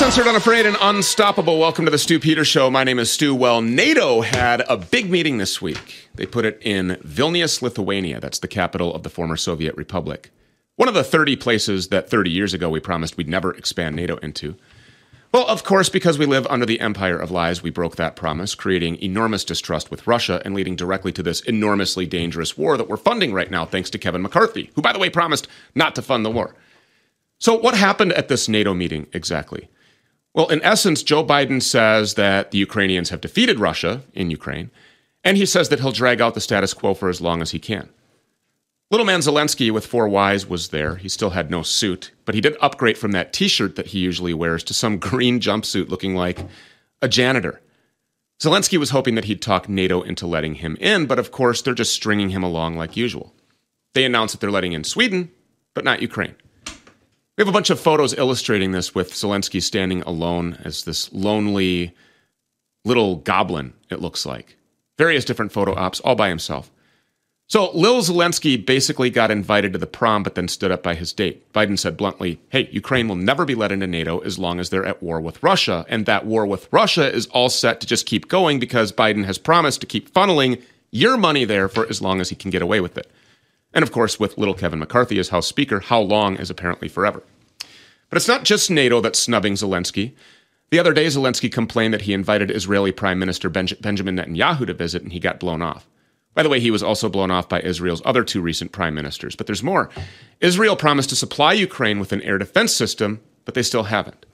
Uncensored, unafraid, and unstoppable. Welcome to the Stu Peters Show. My name is Stu. Well, NATO had a big meeting this week. They put it in Vilnius, Lithuania. That's the capital of the former Soviet Republic. One of the 30 places that 30 years ago we promised we'd never expand NATO into. Well, of course, because we live under the empire of lies, we broke that promise, creating enormous distrust with Russia and leading directly to this enormously dangerous war that we're funding right now, thanks to Kevin McCarthy, who, by the way, promised not to fund the war. So what happened at this NATO meeting exactly? Well, in essence, Joe Biden says that the Ukrainians have defeated Russia in Ukraine, and he says that he'll drag out the status quo for as long as he can. Little man Zelensky with 4 Ys was there. He still had no suit, but he did upgrade from that T-shirt that he usually wears to some green jumpsuit looking like a janitor. Zelensky was hoping that he'd talk NATO into letting him in, but of course, they're just stringing him along like usual. They announced that they're letting in Sweden, but not Ukraine. We have a bunch of photos illustrating this with Zelensky standing alone as this lonely little goblin, it looks like. Various different photo ops, all by himself. So Lil Zelensky basically got invited to the prom, but then stood up by his date. Biden said bluntly, hey, Ukraine will never be let into NATO as long as they're at war with Russia. And that war with Russia is all set to just keep going because Biden has promised to keep funneling your money there for as long as he can get away with it. And of course, with little Kevin McCarthy as House Speaker, how long is apparently forever. But it's not just NATO that's snubbing Zelensky. The other day, Zelensky complained that he invited Israeli Prime Minister Benjamin Netanyahu to visit, and he got blown off. By the way, he was also blown off by Israel's other 2 recent prime ministers. But there's more. Israel promised to supply Ukraine with an air defense system, but they still haven't.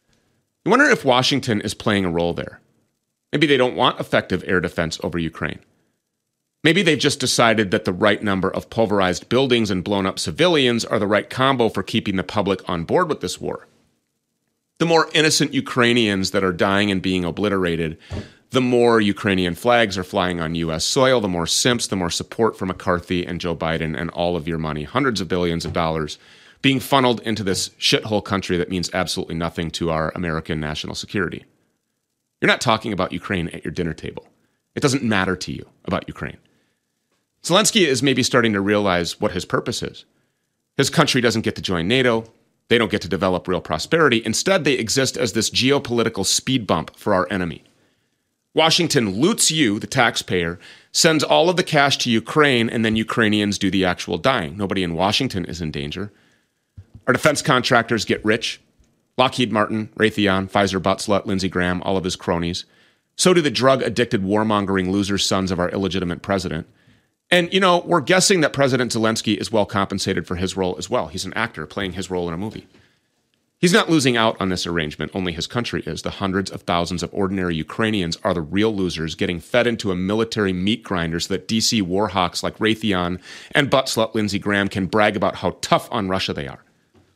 I wonder if Washington is playing a role there. Maybe they don't want effective air defense over Ukraine. Maybe they've just decided that the right number of pulverized buildings and blown up civilians are the right combo for keeping the public on board with this war. The more innocent Ukrainians that are dying and being obliterated, the more Ukrainian flags are flying on U.S. soil, the more simps, the more support for McCarthy and Joe Biden and all of your money, hundreds of billions of dollars, being funneled into this shithole country that means absolutely nothing to our American national security. You're not talking about Ukraine at your dinner table. It doesn't matter to you about Ukraine. Zelensky is maybe starting to realize what his purpose is. His country doesn't get to join NATO. They don't get to develop real prosperity. Instead, they exist as this geopolitical speed bump for our enemy. Washington loots you, the taxpayer, sends all of the cash to Ukraine, and then Ukrainians do the actual dying. Nobody in Washington is in danger. Our defense contractors get rich. Lockheed Martin, Raytheon, Pfizer, Buttslut, Lindsey Graham, all of his cronies. So do the drug-addicted, warmongering loser sons of our illegitimate president. And, you know, we're guessing that President Zelensky is well compensated for his role as well. He's an actor playing his role in a movie. He's not losing out on this arrangement, only his country is. The hundreds of thousands of ordinary Ukrainians are the real losers getting fed into a military meat grinder so that DC warhawks like Raytheon and buttslut Lindsey Graham can brag about how tough on Russia they are.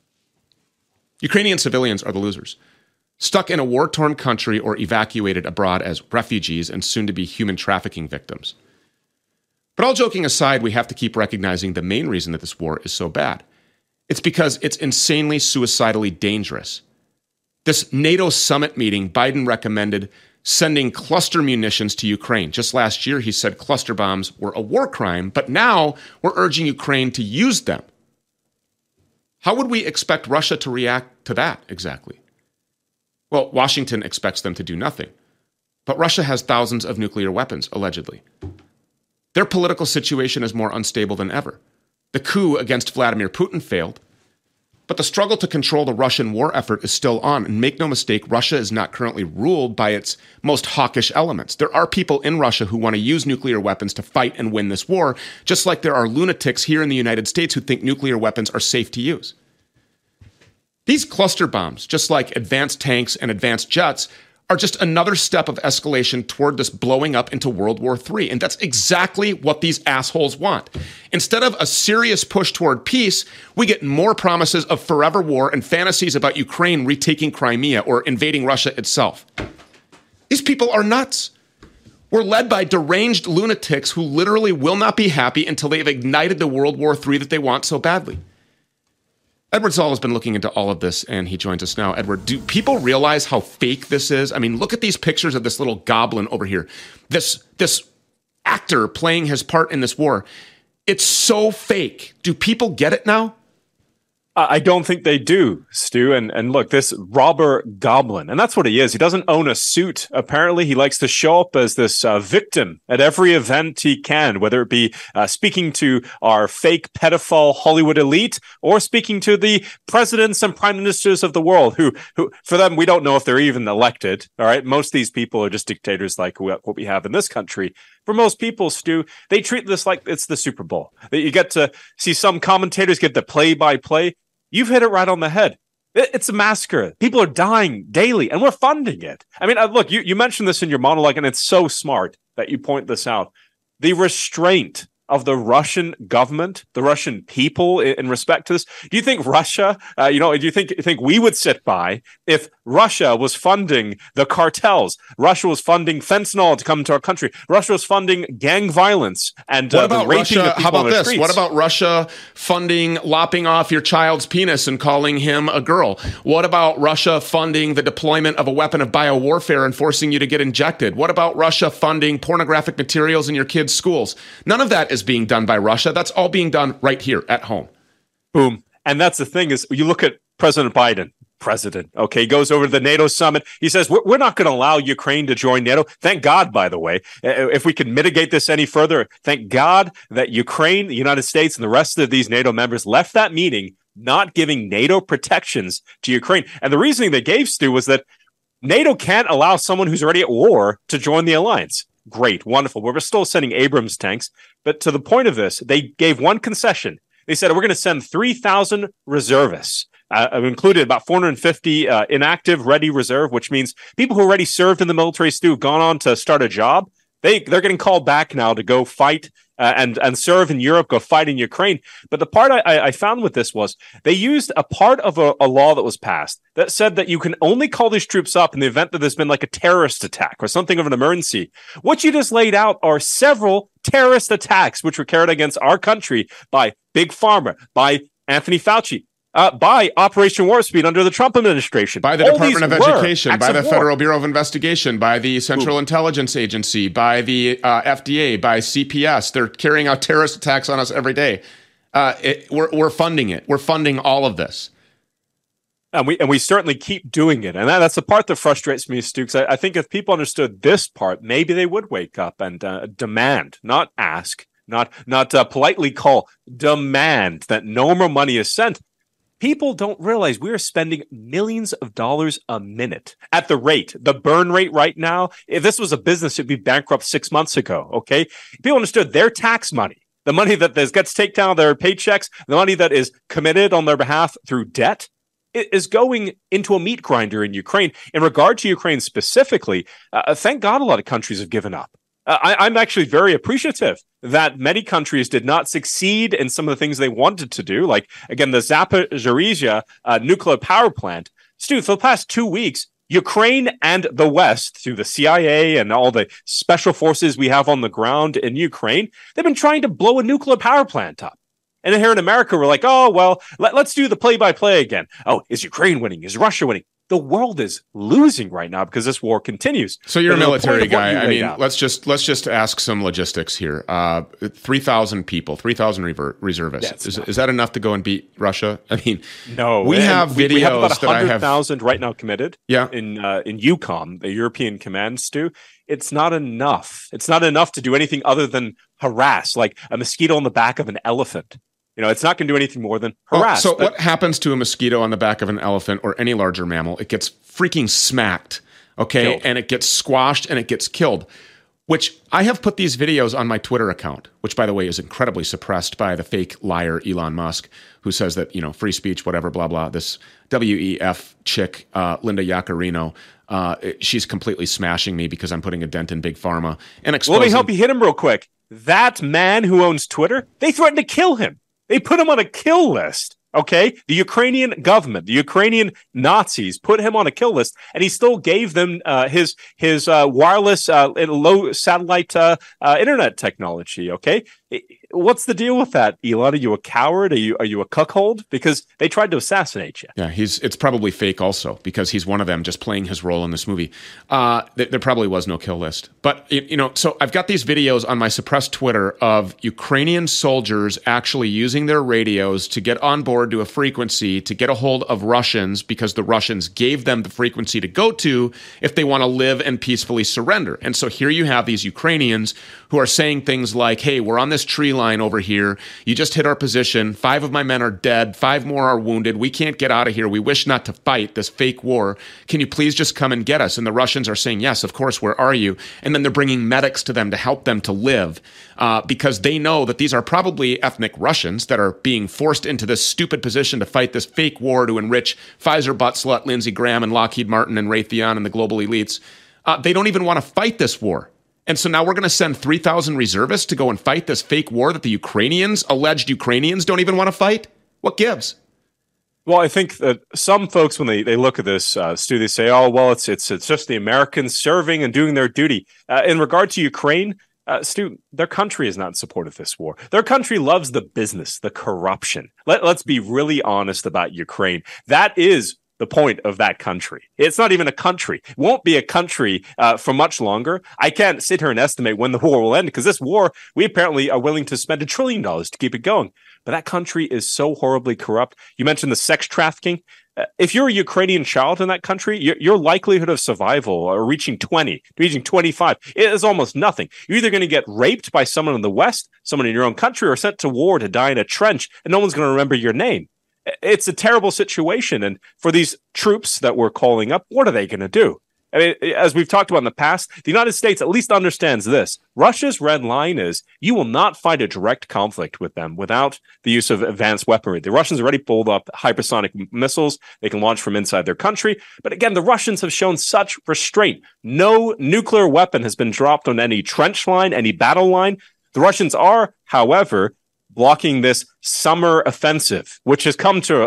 Ukrainian civilians are the losers, stuck in a war-torn country or evacuated abroad as refugees and soon-to-be human trafficking victims. But all joking aside, we have to keep recognizing the main reason that this war is so bad. It's because it's insanely suicidally dangerous. This NATO summit meeting, Biden recommended sending cluster munitions to Ukraine. Just last year, he said cluster bombs were a war crime, but now we're urging Ukraine to use them. How would we expect Russia to react to that exactly? Well, Washington expects them to do nothing. But Russia has thousands of nuclear weapons, allegedly. Their political situation is more unstable than ever. The coup against Vladimir Putin failed, but the struggle to control the Russian war effort is still on. And make no mistake, Russia is not currently ruled by its most hawkish elements. There are people in Russia who want to use nuclear weapons to fight and win this war, just like there are lunatics here in the United States who think nuclear weapons are safe to use. These cluster bombs, just like advanced tanks and advanced jets, are just another step of escalation toward this blowing up into World War III. And that's exactly what these assholes want. Instead of a serious push toward peace, we get more promises of forever war and fantasies about Ukraine retaking Crimea or invading Russia itself. These people are nuts. We're led by deranged lunatics who literally will not be happy until they have ignited the World War III that they want so badly. Edward Zoll has been looking into all of this, and he joins us now. Edward, do people realize how fake this is? I mean, look at these pictures of this little goblin over here. This actor playing his part in this war. It's so fake. Do people get it now? I don't think they do, Stu. And look, this robber goblin, and that's what he is. He doesn't own a suit. Apparently, he likes to show up as this victim at every event he can, whether it be speaking to our fake pedophile Hollywood elite or speaking to the presidents and prime ministers of the world, who for them, we don't know if they're even elected. All right. Most of these people are just dictators like what we have in this country. For most people, Stu, they treat this like it's the Super Bowl. You get to see some commentators get the play-by-play. You've hit it right on the head. It's a massacre. People are dying daily, and we're funding it. I mean, look, you mentioned this in your monologue, and it's so smart that you point this out. The restraint of the Russian government, the Russian people in respect to this. Do you think Russia, do you think we would sit by if Russia was funding the cartels? Russia was funding fentanyl to come into our country. Russia was funding gang violence and what about the raping Russia? of people How about on the this? streets. What about Russia funding lopping off your child's penis and calling him a girl? What about Russia funding the deployment of a weapon of biowarfare and forcing you to get injected? What about Russia funding pornographic materials in your kids' schools? None of that is being done by Russia. That's all being done right here at home. Boom. And that's the thing is, you look at President Biden. Okay, he goes over to the NATO summit. He says, we're not going to allow Ukraine to join NATO. Thank God, by the way. If we can mitigate this any further, thank God that Ukraine, the United States, and the rest of these NATO members left that meeting not giving NATO protections to Ukraine. And the reasoning they gave, Stu, was that NATO can't allow someone who's already at war to join the alliance. Great, wonderful. We're still sending Abrams tanks. But to the point of this, they gave one concession. They said, we're going to send 3,000 reservists. I've included about 450 inactive ready reserve, which means people who already served in the military, Stu, have gone on to start a job. They're getting called back now to go fight and serve in Europe, go fight in Ukraine. But the part I found with this was they used a part of a law that was passed that said that you can only call these troops up in the event that there's been like a terrorist attack or something of an emergency. What you just laid out are several terrorist attacks which were carried against our country by Big Pharma, by Anthony Fauci, by Operation Warp Speed under the Trump administration. By the Department of Education, by the Federal Bureau of Investigation, by the Central Intelligence Agency, by the FDA, by CPS. They're carrying out terrorist attacks on us every day. We're funding it. We're funding all of this. And we certainly keep doing it. And that's the part that frustrates me, Stu, because I think if people understood this part, maybe they would wake up and demand, not ask, not politely call, demand that no more money is sent. People don't realize we are spending millions of dollars a minute at the burn rate right now. If this was a business, it'd be bankrupt 6 months ago. Okay. People understood their tax money, the money that gets taken out of their paychecks, the money that is committed on their behalf through debt, it is going into a meat grinder in Ukraine. In regard to Ukraine specifically, thank God a lot of countries have given up. I'm actually very appreciative that many countries did not succeed in some of the things they wanted to do, like, again, the Zaporizhzhia nuclear power plant. Stu, for the past 2 weeks, Ukraine and the West, through the CIA and all the special forces we have on the ground in Ukraine, they've been trying to blow a nuclear power plant up. And here in America, we're like, oh, well, let's do the play-by-play again. Oh, is Ukraine winning? Is Russia winning? The world is losing right now because this war continues. So you're a military guy. I mean, let's just ask some logistics here. 3,000 people, 3,000 reservists. Is that enough to go and beat Russia? I mean, no. We have videos we have about that I have 100,000 right now committed. Yeah. In EUCOM, the European Command, Stu. It's not enough. It's not enough to do anything other than harass, like a mosquito on the back of an elephant. You know, it's not going to do anything more than harass. So what happens to a mosquito on the back of an elephant or any larger mammal? It gets freaking smacked, okay? Killed. And it gets squashed and it gets killed, which I have put these videos on my Twitter account, which, by the way, is incredibly suppressed by the fake liar Elon Musk, who says that, you know, free speech, whatever, blah, blah. This WEF chick, Linda Yaccarino, she's completely smashing me because I'm putting a dent in Big Pharma and exposing... Let me help you hit him real quick. That man who owns Twitter, they threatened to kill him. They put him on a kill list, okay? The Ukrainian government, the Ukrainian Nazis put him on a kill list, and he still gave them his wireless low satellite internet technology, okay? What's the deal with that, Elon? Are you a coward? Are you a cuckold? Because they tried to assassinate you. Yeah, it's probably fake also, because he's one of them just playing his role in this movie. There probably was no kill list. But, so I've got these videos on my suppressed Twitter of Ukrainian soldiers actually using their radios to get on board to a frequency to get a hold of Russians, because the Russians gave them the frequency to go to if they want to live and peacefully surrender. And so here you have these Ukrainians who are saying things like, hey, we're on this tree line over here. You just hit our position. 5 of my men are dead. 5 more are wounded. We can't get out of here. We wish not to fight this fake war. Can you please just come and get us? And the Russians are saying, yes, of course, where are you? And then they're bringing medics to them to help them to live, because they know that these are probably ethnic Russians that are being forced into this stupid position to fight this fake war to enrich Pfizer, butt slut, Lindsey Graham, and Lockheed Martin, and Raytheon, and the global elites. They don't even want to fight this war. And so now we're going to send 3,000 reservists to go and fight this fake war that the alleged Ukrainians don't even want to fight? What gives? Well, I think that some folks, when they look at this, Stu, they say, oh, well, it's just the Americans serving and doing their duty. In regard to Ukraine, Stu, their country is not in support of this war. Their country loves the business, the corruption. Let's be really honest about Ukraine. That is the point of that country. It's not even a country. It won't be a country for much longer. I can't sit here and estimate when the war will end, because this war, we apparently are willing to spend $1 trillion to keep it going. But that country is so horribly corrupt. You mentioned the sex trafficking. If you're a Ukrainian child in that country, your likelihood of survival or reaching 20, reaching 25 is almost nothing. You're either going to get raped by someone in the West, someone in your own country, or sent to war to die in a trench, and no one's going to remember your name. It's a terrible situation. And for these troops that we're calling up, what are they going to do? I mean, as we've talked about in the past, the United States at least understands this. Russia's red line is you will not fight a direct conflict with them without the use of advanced weaponry. The Russians already pulled up hypersonic missiles they can launch from inside their country. But again, the Russians have shown such restraint. No nuclear weapon has been dropped on any trench line, any battle line. The Russians are, however, blocking this summer offensive, which has come to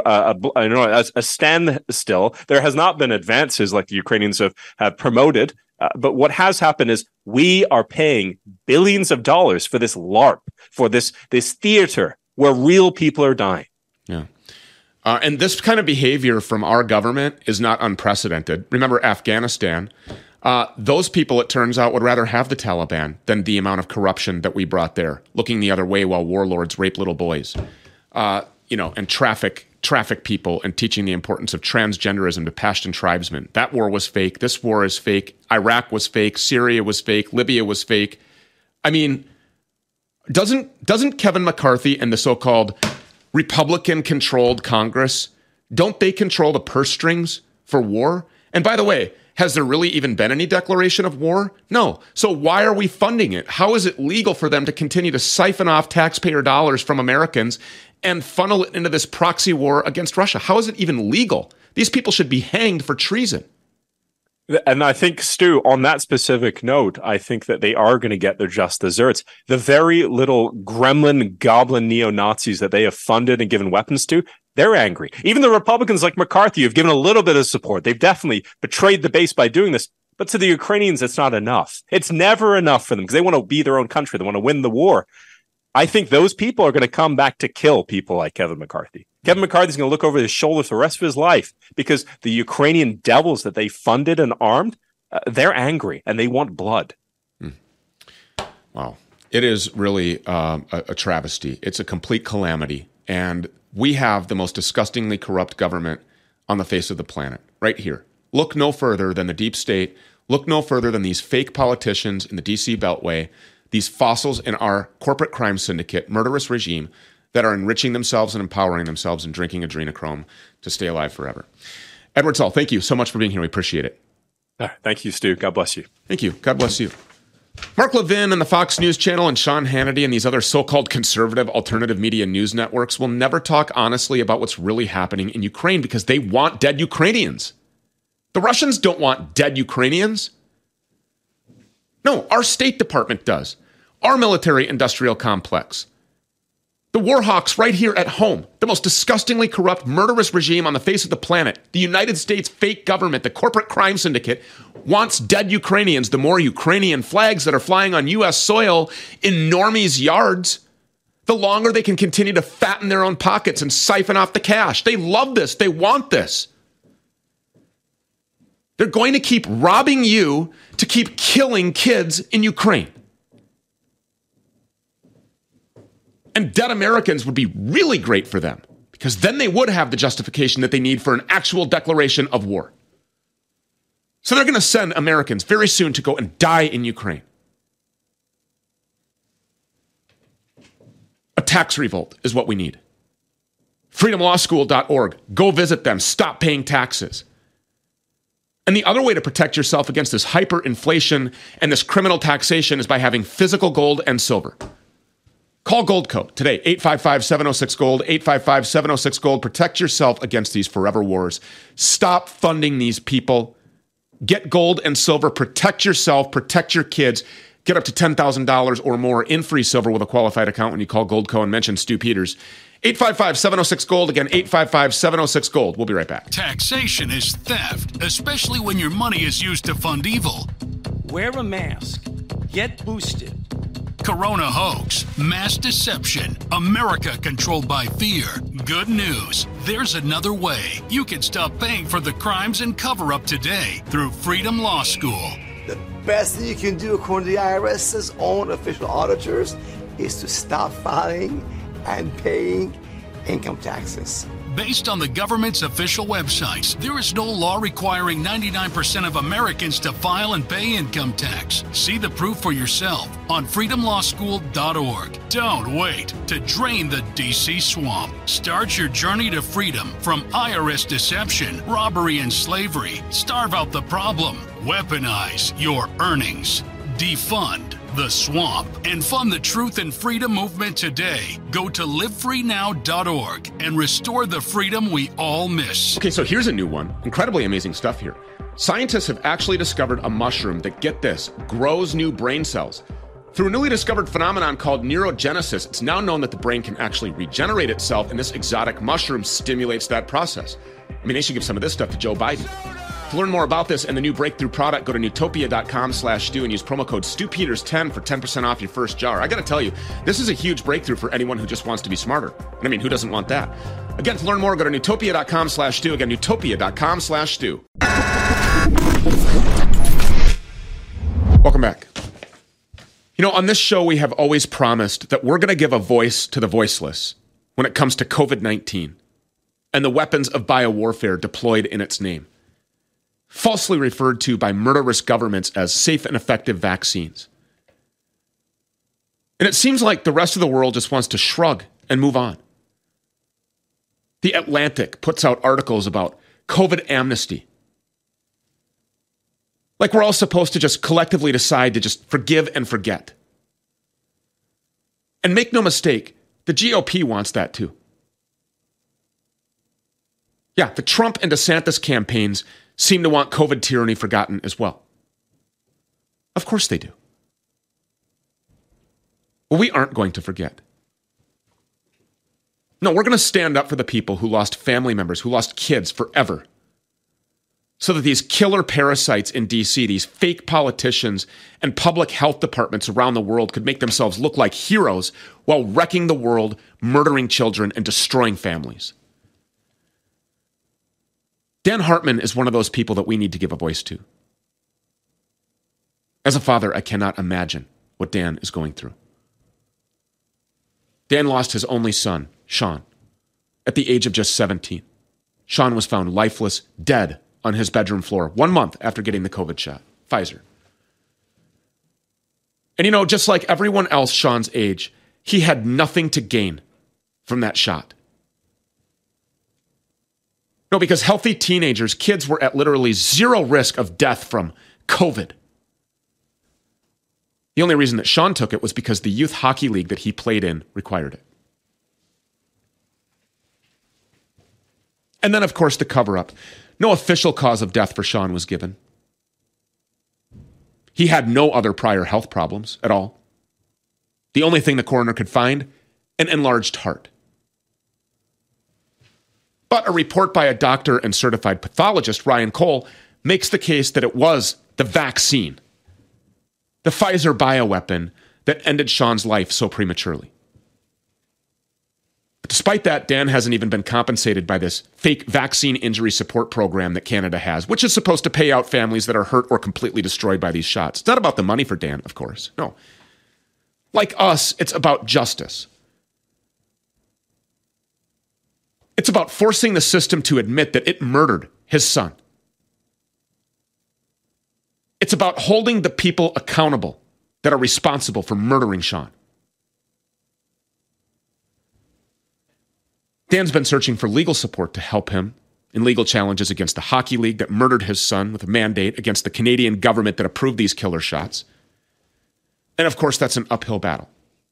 a standstill. There has not been advances like the Ukrainians have promoted. But what has happened is we are paying billions of dollars for this LARP, for this theater where real people are dying. Yeah. And this kind of behavior from our government is not unprecedented. Remember Afghanistan. Those people, it turns out, would rather have the Taliban than the amount of corruption that we brought there, looking the other way while warlords rape little boys, and traffic people, and teaching the importance of transgenderism to Pashtun tribesmen. That war was fake. This war is fake. Iraq was fake. Syria was fake. Libya was fake. I mean, doesn't Kevin McCarthy and the so-called Republican-controlled Congress, don't they control the purse strings for war? And by the way, has there really even been any declaration of war? No. So why are we funding it? How is it legal for them to continue to siphon off taxpayer dollars from Americans and funnel it into this proxy war against Russia? How is it even legal? These people should be hanged for treason. And I think, Stu, on that specific note, I think that they are going to get their just desserts. The very little gremlin, goblin neo-Nazis that they have funded and given weapons to, they're angry. Even the Republicans like McCarthy have given a little bit of support. They've definitely betrayed the base by doing this. But to the Ukrainians, it's not enough. It's never enough for them because they want to be their own country. They want to win the war. I think those people are going to come back to kill people like Kevin McCarthy. Kevin McCarthy's going to look over his shoulder for the rest of his life because the Ukrainian devils that they funded and armed, they're angry and they want blood. Wow. It is really a travesty. It's a complete calamity. And we have the most disgustingly corrupt government on the face of the planet, right here. Look no further than the deep state. Look no further than these fake politicians in the D.C. Beltway, these fossils in our corporate crime syndicate, murderous regime that are enriching themselves and empowering themselves and drinking adrenochrome to stay alive forever. Edward Saul, thank you so much for being here. We appreciate it. Thank you, Stu. God bless you. Thank you. God bless you. Mark Levin and the Fox News Channel and Sean Hannity and these other so-called conservative alternative media news networks will never talk honestly about what's really happening in Ukraine because they want dead Ukrainians. The Russians don't want dead Ukrainians. No, our State Department does. Our military-industrial complex. The Warhawks right here at home, the most disgustingly corrupt, murderous regime on the face of the planet, the United States fake government, the corporate crime syndicate, wants dead Ukrainians, the more Ukrainian flags that are flying on U.S. soil in normies' yards. the longer they can continue to fatten their own pockets and siphon off the cash. They love this. They want this. They're going to keep robbing you to keep killing kids in Ukraine. And dead Americans would be really great for them, because then they would have the justification that they need for an actual declaration of war. So they're going to send Americans very soon to go and die in Ukraine. A tax revolt is what we need. freedomlawschool.org. Go visit them. Stop paying taxes. And the other way to protect yourself against this hyperinflation and this criminal taxation is by having physical gold and silver. Call Goldco today, 855-706-GOLD, 855-706-GOLD. Protect yourself against these forever wars. Stop funding these people. Get gold and silver. Protect yourself. Protect your kids. Get up to $10,000 or more in free silver with a qualified account when you call Goldco and mention Stu Peters. 855-706-GOLD. Again, 855-706-GOLD. We'll be right back. Taxation is theft, especially when your money is used to fund evil. Wear a mask. Get boosted. Corona hoax, mass deception, America controlled by fear. Good news, there's another way. You can stop paying for the crimes and cover-up today through Freedom Law School. The best thing you can do, according to the IRS's own official auditors, is to stop filing and paying income taxes. Based on the government's official websites, there is no law requiring 99% of Americans to file and pay income tax. See the proof for yourself on freedomlawschool.org. Don't wait to drain the DC swamp. Start your journey to freedom from IRS deception, robbery, and slavery. Starve out the problem. Weaponize your earnings. Defund the swamp and fund the truth and freedom movement today. Go to livefreenow.org and restore the freedom we all miss. Okay, so here's a new one. Incredibly amazing stuff here. Scientists have actually discovered a mushroom that, get this, grows new brain cells. Through a newly discovered phenomenon called neurogenesis, it's now known that the brain can actually regenerate itself, and this exotic mushroom stimulates that process. I mean, they should give some of this stuff to Joe Biden. To learn more about this and the new breakthrough product, go to newtopia.com/Stu and use promo code StuPeters10 for 10% off your first jar. I got to tell you, this is a huge breakthrough for anyone who just wants to be smarter. And I mean, who doesn't want that? Again, to learn more, go to newtopia.com/Stu. Again, newtopia.com/Stu. Welcome back. You know, on this show, we have always promised that we're going to give a voice to the voiceless when it comes to COVID-19 and the weapons of biowarfare deployed in its name, falsely referred to by murderous governments as safe and effective vaccines. And it seems like the rest of the world just wants to shrug and move on. The Atlantic puts out articles about COVID amnesty. Like we're all supposed to just collectively decide to just forgive and forget. And make no mistake, the GOP wants that too. Yeah, the Trump and DeSantis campaigns seem to want COVID tyranny forgotten as well. Of course they do. Well, we aren't going to forget. No, we're going to stand up for the people who lost family members, who lost kids forever, so that these killer parasites in DC, these fake politicians and public health departments around the world could make themselves look like heroes while wrecking the world, murdering children, and destroying families. Dan Hartman is one of those people that we need to give a voice to. As a father, I cannot imagine what Dan is going through. Dan lost his only son, Sean, at the age of just 17. Sean was found lifeless, dead on his bedroom floor 1 month after getting the COVID shot, Pfizer. And you know, just like everyone else Sean's age, he had nothing to gain from that shot. No, because healthy teenagers, kids were at literally zero risk of death from COVID. The only reason that Sean took it was because the youth hockey league that he played in required it. And then, of course, the cover-up. No official cause of death for Sean was given. He had no other prior health problems at all. The only thing the coroner could find, an enlarged heart. But a report by a doctor and certified pathologist, Ryan Cole, makes the case that it was the vaccine, the Pfizer bioweapon, that ended Sean's life so prematurely. But despite that, Dan hasn't even been compensated by this fake vaccine injury support program that Canada has, which is supposed to pay out families that are hurt or completely destroyed by these shots. It's not about the money for Dan, of course. No. Like us, it's about justice. It's about forcing the system to admit that it murdered his son. It's about holding the people accountable that are responsible for murdering Sean. Dan's been searching for legal support to help him in legal challenges against the hockey league that murdered his son with a mandate, against the Canadian government that approved these killer shots. And of course, that's an uphill battle.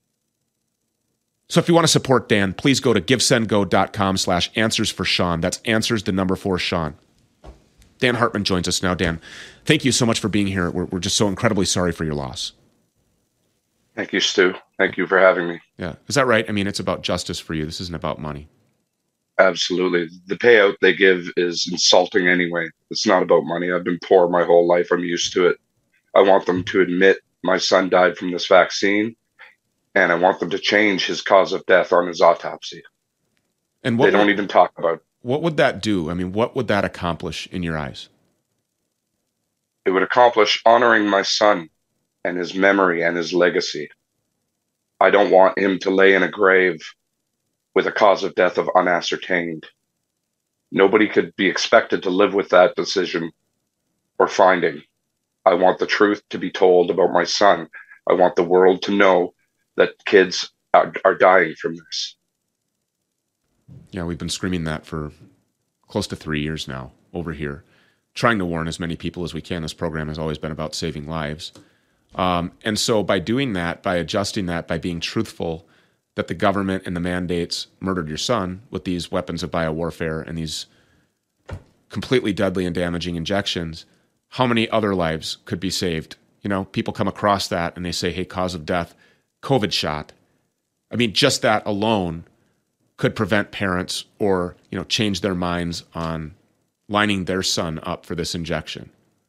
So if you want to support Dan, please go to givesendgo.com/answersforsean. That's answers, the number 4, Sean. Dan Hartman joins us now. Dan, thank you so much for being here. We're just so incredibly sorry for your loss. Thank you, Stu. Thank you for having me. Yeah. Is that right? I mean, it's about justice for you. This isn't about money. Absolutely. The payout they give is insulting anyway. It's not about money. I've been poor my whole life. I'm used to it. I want them to admit my son died from this vaccine, and I want them to change his cause of death on his autopsy. And they don't even talk about it. What would that do? I mean, what would that accomplish in your eyes? It would accomplish honoring my son and his memory and his legacy. I don't want him to lay in a grave with a cause of death of unascertained. Nobody could be expected to live with that decision or finding. I want the truth to be told about my son. I want the world to know that kids are dying from this. Yeah, we've been screaming that for close to 3 years now over here, trying to warn as many people as we can. This program has always been about saving lives. And so by doing that, by adjusting that, by being truthful that the government and the mandates murdered your son with these weapons of biowarfare and these completely deadly and damaging injections, how many other lives could be saved? You know, people come across that and they say, hey, cause of death, COVID shot. I mean, just that alone could prevent parents or, you know, change their minds on lining their son up for this injection.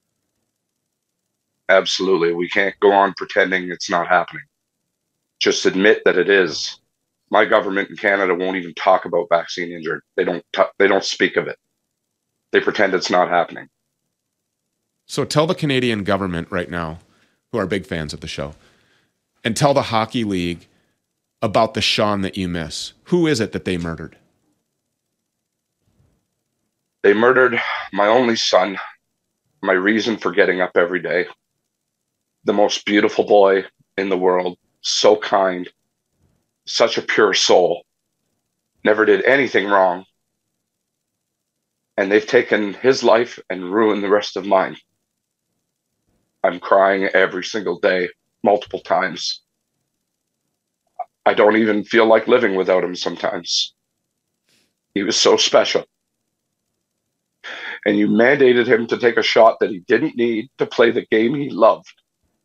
Absolutely. We can't go on pretending it's not happening. Just admit that it is. My government in Canada won't even talk about vaccine injured. They don't speak of it. They pretend it's not happening. So tell the Canadian government right now, who are big fans of the show, and tell the hockey league about the Sean that you miss. Who is it that they murdered? They murdered my only son, my reason for getting up every day, the most beautiful boy in the world, so kind, such a pure soul, never did anything wrong. And they've taken his life and ruined the rest of mine. I'm crying every single day, multiple times. I don't even feel like living without him sometimes. He was so special. And you mandated him to take a shot that he didn't need to play the game he loved.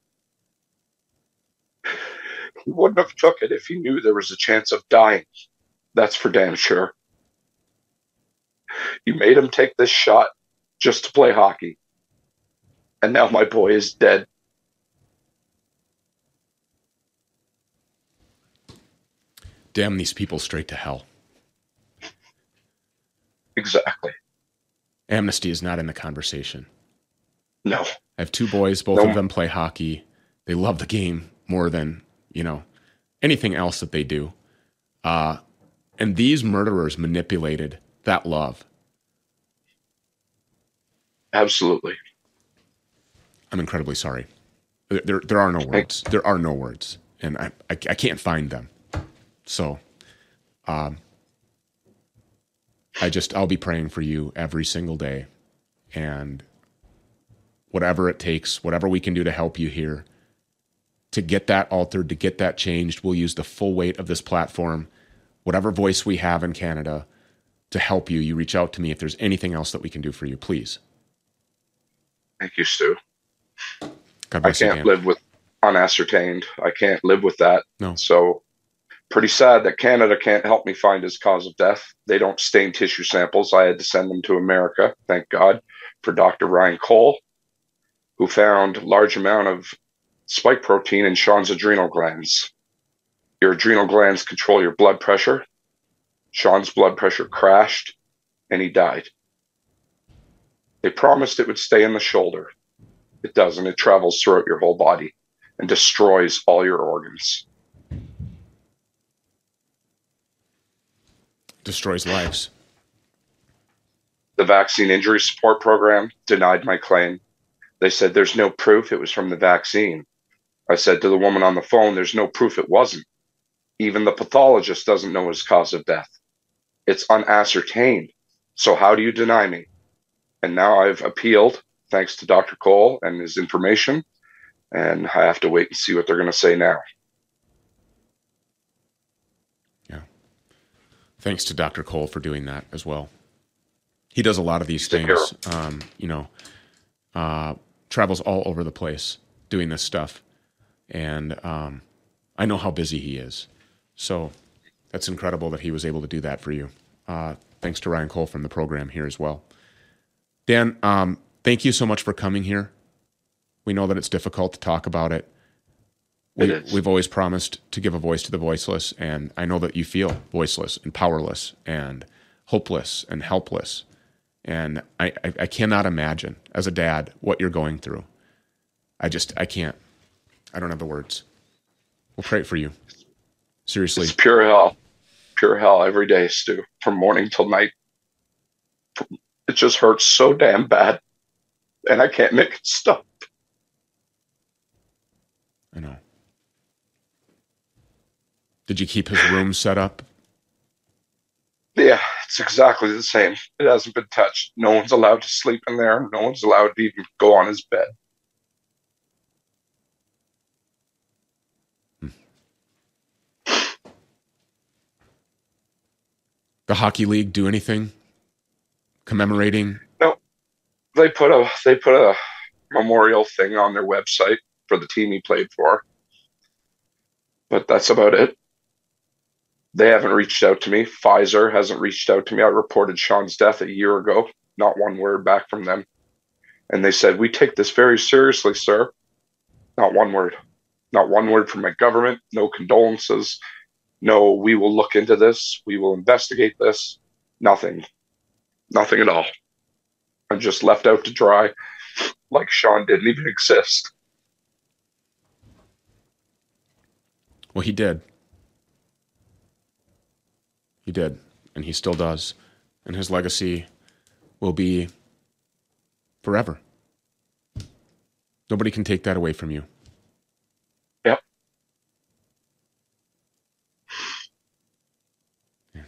He wouldn't have took it if he knew there was a chance of dying. That's for damn sure. You made him take this shot just to play hockey. And now my boy is dead. Damn these people straight to hell. Exactly. Amnesty is not in the conversation. No. I have 2 boys. Both of them play hockey. They love the game more than, you know, anything else that they do. And these murderers manipulated that love. Absolutely. I'm incredibly sorry. There are no words. There are no words. And I can't find them. So I'll be praying for you every single day. And whatever it takes, whatever we can do to help you here, to get that altered, to get that changed, we'll use the full weight of this platform, whatever voice we have in Canada, to help you. You reach out to me if there's anything else that we can do for you, please. Thank you, Stu. God bless I you, can't Dan. live with unascertained. I can't live with that. No. So pretty sad that Canada can't help me find his cause of death. They don't stain tissue samples. I had to send them to America, thank God, for Dr. Ryan Cole, who found large amount of spike protein in Sean's adrenal glands. Your adrenal glands control your blood pressure. Sean's blood pressure crashed and he died. They promised it would stay in the shoulder. It doesn't. It travels throughout your whole body and destroys all your organs. Destroys lives. The Vaccine Injury Support Program denied my claim. They said there's no proof it was from the vaccine. I said to the woman on the phone, there's no proof it wasn't. Even the pathologist doesn't know his cause of death. It's unascertained. So how do you deny me? And now I've appealed, thanks to Dr. Cole and his information, and I have to wait and see what they're going to say now. Yeah. Thanks to Dr. Cole for doing that as well. He does a lot of these things, travels all over the place doing this stuff. And I know how busy he is. So that's incredible that he was able to do that for you. Thanks to Ryan Cole from the program here as well. Dan, thank you so much for coming here. We know that it's difficult to talk about it. We've always promised to give a voice to the voiceless, and I know that you feel voiceless and powerless and hopeless and helpless. And I cannot imagine, as a dad, what you're going through. I can't. I don't have the words. We'll pray for you. Seriously. It's pure hell. Pure hell every day, Stu, from morning till night. It just hurts so damn bad, and I can't make it stop. I know. Did you keep his room set up? Yeah, it's exactly the same. It hasn't been touched. No one's allowed to sleep in there. No one's allowed to even go on his bed. The hockey league do anything commemorating? No, they put a memorial thing on their website for the team he played for, but that's about it. They haven't reached out to me. Pfizer hasn't reached out to me. I reported Sean's death a year ago. Not one word back from them. And they said, we take this very seriously, sir. Not one word. Not one word from my government. No condolences. No, we will look into this. We will investigate this. Nothing. Nothing at all. I'm just left out to dry, like Sean didn't even exist. Well, he did. He did, and he still does. And his legacy will be forever. Nobody can take that away from you. Yep. Yeah.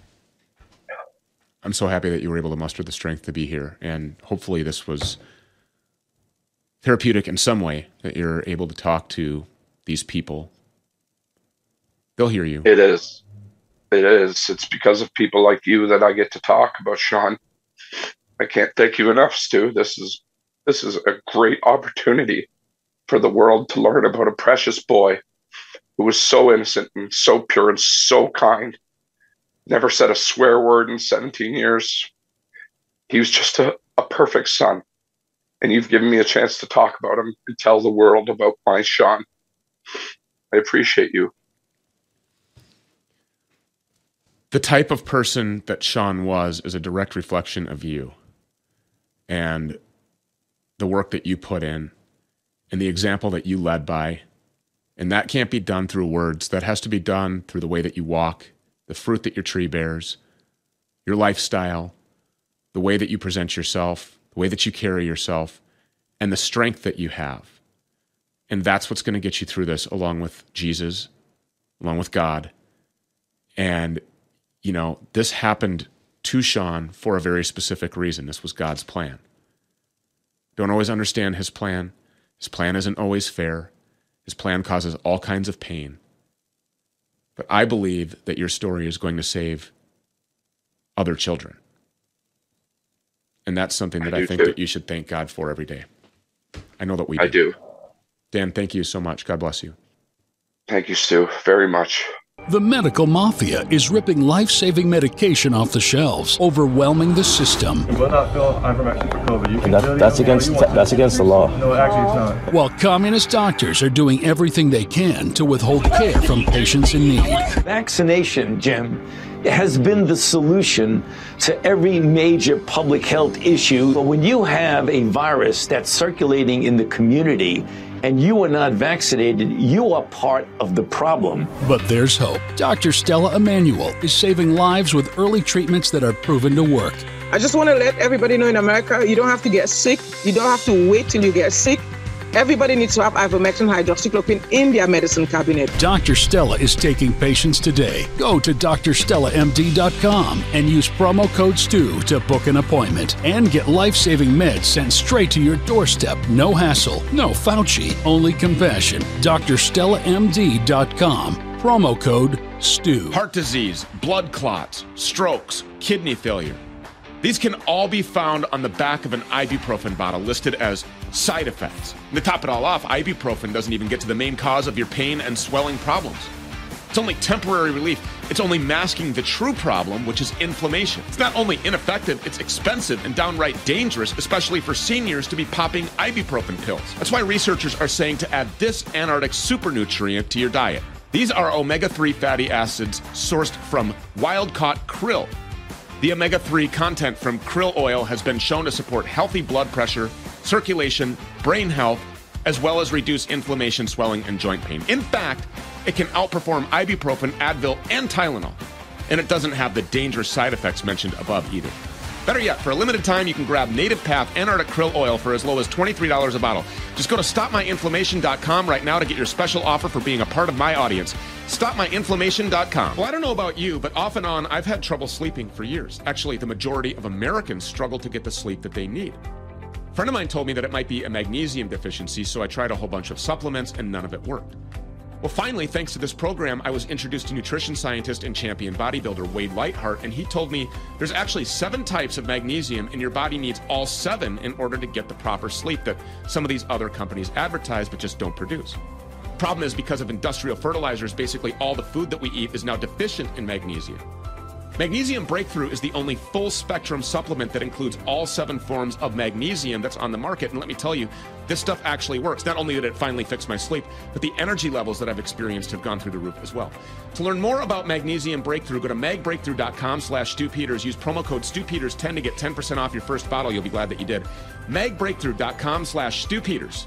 I'm so happy that you were able to muster the strength to be here, and hopefully this was therapeutic in some way, that you're able to talk to these people. They'll hear you. It is. It is. It's because of people like you that I get to talk about Sean. I can't thank you enough, Stu. This is a great opportunity for the world to learn about a precious boy who was so innocent and so pure and so kind. Never said a swear word in 17 years. He was just a perfect son. And you've given me a chance to talk about him and tell the world about my Sean. I appreciate you. The type of person that Sean was is a direct reflection of you and the work that you put in and the example that you led by. And that can't be done through words. That has to be done through the way that you walk, the fruit that your tree bears, your lifestyle, the way that you present yourself, the way that you carry yourself, and the strength that you have. And that's what's going to get you through this, along with Jesus, along with God. And you know, this happened to Sean for a very specific reason. This was God's plan. Don't always understand his plan. His plan isn't always fair. His plan causes all kinds of pain. But I believe that your story is going to save other children. And that's something that I think that you should thank God for every day. I know that we do. I do. Dan, thank you so much. God bless you. Thank you, Stu, very much. The medical mafia is ripping life-saving medication off the shelves, overwhelming the system. You will not fill ivermectin for COVID. You can that's against the law. No, actually it's not. While communist doctors are doing everything they can to withhold care from patients in need. Vaccination, Jim, has been the solution to every major public health issue. But when you have a virus that's circulating in the community and you are not vaccinated, you are part of the problem. But there's hope. Dr. Stella Emanuel is saving lives with early treatments that are proven to work. I just want to let everybody know in America, you don't have to get sick. You don't have to wait till you get sick. Everybody needs to have ivermectin hydroxychloroquine in their medicine cabinet. Dr. Stella is taking patients today. Go to drstellamd.com and use promo code STU to book an appointment and get life-saving meds sent straight to your doorstep. No hassle, no Fauci, only compassion. drstellamd.com. Promo code STU. Heart disease, blood clots, strokes, kidney failure. These can all be found on the back of an ibuprofen bottle listed as side effects. And to top it all off, ibuprofen doesn't even get to the main cause of your pain and swelling problems. It's only temporary relief. It's only masking the true problem, which is inflammation. It's not only ineffective, it's expensive and downright dangerous, especially for seniors to be popping ibuprofen pills. That's why researchers are saying to add this Antarctic super nutrient to your diet. These are omega-3 fatty acids sourced from wild-caught krill. The omega-3 content from krill oil has been shown to support healthy blood pressure, circulation, brain health, as well as reduce inflammation, swelling, and joint pain. In fact, it can outperform ibuprofen, Advil, and Tylenol. And it doesn't have the dangerous side effects mentioned above either. Better yet, for a limited time, you can grab Native Path Antarctic Krill Oil for as low as $23 a bottle. Just go to stopmyinflammation.com right now to get your special offer for being a part of my audience. StopMyInflammation.com. Well, I don't know about you, but off and on, I've had trouble sleeping for years. Actually, the majority of Americans struggle to get the sleep that they need. A friend of mine told me that it might be a magnesium deficiency, so I tried a whole bunch of supplements and none of it worked. Well, finally, thanks to this program, I was introduced to nutrition scientist and champion bodybuilder Wade Lightheart, and he told me there's actually 7 types of magnesium, and your body needs all 7 in order to get the proper sleep that some of these other companies advertise but just don't produce. Problem is, because of industrial fertilizers, basically all the food that we eat is now deficient in magnesium. Magnesium Breakthrough is the only full-spectrum supplement that includes all 7 forms of magnesium that's on the market. And let me tell you, this stuff actually works. Not only did it finally fix my sleep, but the energy levels that I've experienced have gone through the roof as well. To learn more about Magnesium Breakthrough, go to magbreakthrough.com/StuPeters. Use promo code StuPeters10 to get 10% off your first bottle. You'll be glad that you did. magbreakthrough.com/StuPeters.